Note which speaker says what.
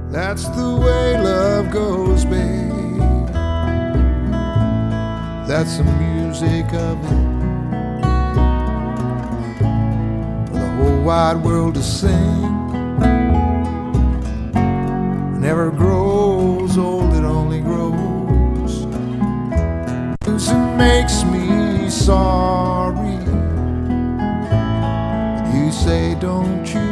Speaker 1: That's the way love goes, babe. That's the music of it, for the whole wide world to sing. It never grows old, it only grows. It makes me sorry. You say, don't you